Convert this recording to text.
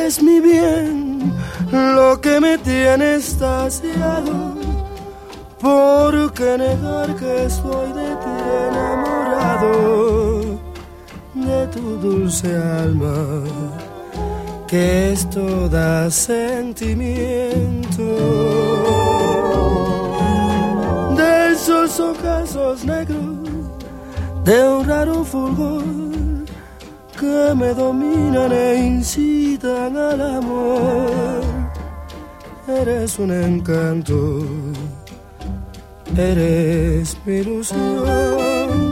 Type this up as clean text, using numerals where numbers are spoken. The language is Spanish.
eres mi bien, lo que me tiene extasiado. ¿Por qué negar que soy de ti enamorado? De tu dulce alma, que es toda sentimiento. De esos ojazos negros, de un raro fulgor que me dominan e incitan al amor. Eres un encanto, eres mi ilusión.